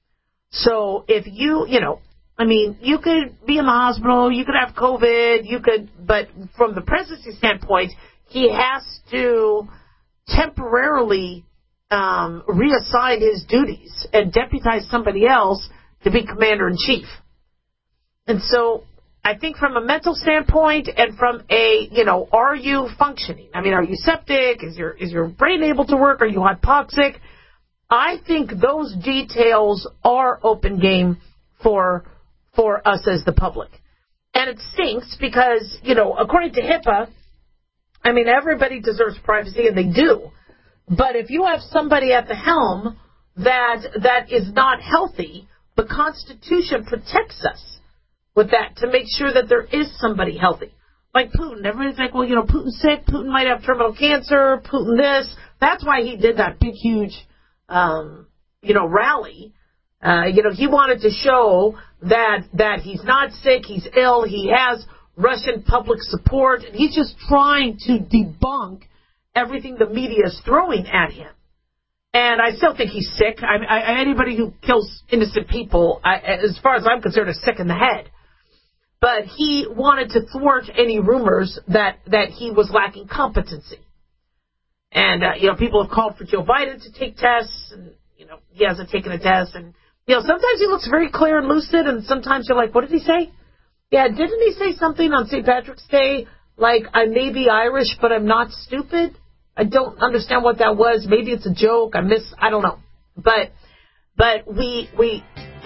So if you, you know, I mean, you could be in the hospital, you could have COVID, you could, but from the presidency standpoint, he has to temporarily um, reassign his duties and deputize somebody else to be commander-in-chief. And so I think from a mental standpoint and from a, you know, are you functioning? I mean, are you septic? Is your is your brain able to work? Are you hypoxic? I think those details are open game for for us as the public. And it stinks because, you know, according to HIPAA, I mean, everybody deserves privacy, and they do. But if you have somebody at the helm that that is not healthy, the Constitution protects us with that, to make sure that there is somebody healthy. Like Putin. Everybody's like, well, you know, Putin's sick. Putin might have terminal cancer. Putin this. That's why he did that big, huge, um, you know, rally. Uh, you know, he wanted to show that that he's not sick. He's ill. He has Russian public support. And he's just trying to debunk everything the media is throwing at him. And I still think he's sick. I, I, anybody who kills innocent people, I, as far as I'm concerned, is sick in the head. But he wanted to thwart any rumors that, that he was lacking competency. And, uh, you know, people have called for Joe Biden to take tests, and, you know, he hasn't taken a test. And, you know, sometimes he looks very clear and lucid, and sometimes you're like, what did he say? Yeah, didn't he say something on Saint Patrick's Day, like, I may be Irish, but I'm not stupid? I don't understand what that was. Maybe it's a joke. I miss, I don't know. But, but we, we,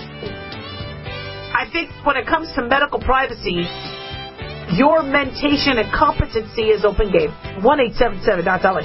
I think when it comes to medical privacy, your mentation and competency is open game. one eight seven seven dot Dolly.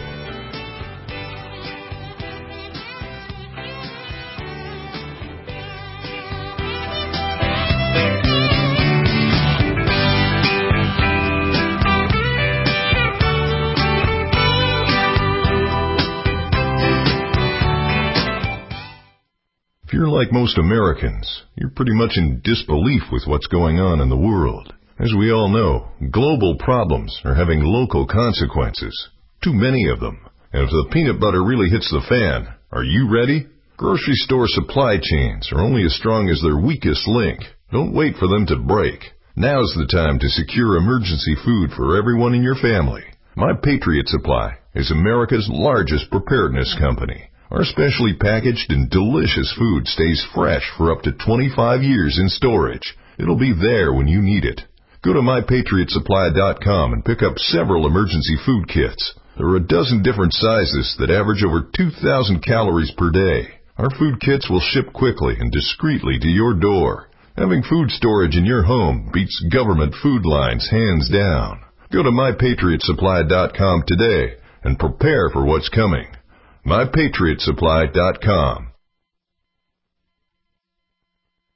If you're like most Americans, you're pretty much in disbelief with what's going on in the world. As we all know, global problems are having local consequences. Too many of them. And if the peanut butter really hits the fan, are you ready? Grocery store supply chains are only as strong as their weakest link. Don't wait for them to break. Now's the time to secure emergency food for everyone in your family. My Patriot Supply is America's largest preparedness company. Our specially packaged and delicious food stays fresh for up to twenty-five years in storage. It'll be there when you need it. Go to my patriot supply dot com and pick up several emergency food kits. There are a dozen different sizes that average over two thousand calories per day. Our food kits will ship quickly and discreetly to your door. Having food storage in your home beats government food lines hands down. Go to my patriot supply dot com today and prepare for what's coming. my patriot supply dot com.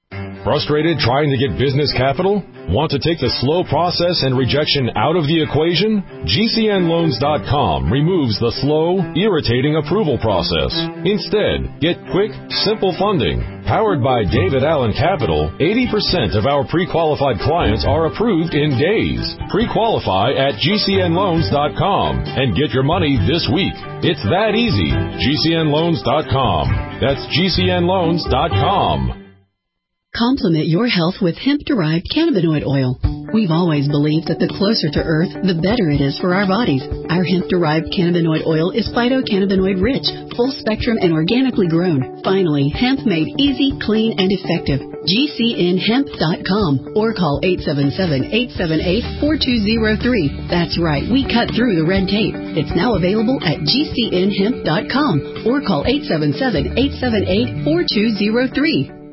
Frustrated trying to get business capital? Want to take the slow process and rejection out of the equation? G C N loans dot com removes the slow, irritating approval process. Instead, get quick, simple funding. Powered by David Allen Capital, eighty percent of our pre-qualified clients are approved in days. Pre-qualify at G C N loans dot com and get your money this week. It's that easy. G C N loans dot com. That's G C N loans dot com. Complement your health with hemp-derived cannabinoid oil. We've always believed that the closer to Earth, the better it is for our bodies. Our hemp-derived cannabinoid oil is phytocannabinoid-rich, full-spectrum, and organically grown. Finally, hemp made easy, clean, and effective. G C N hemp dot com or call eight seven seven, eight seven eight, four two zero three. That's right, we cut through the red tape. It's now available at G C N hemp dot com or call eight seven seven, eight seven eight, four two zero three.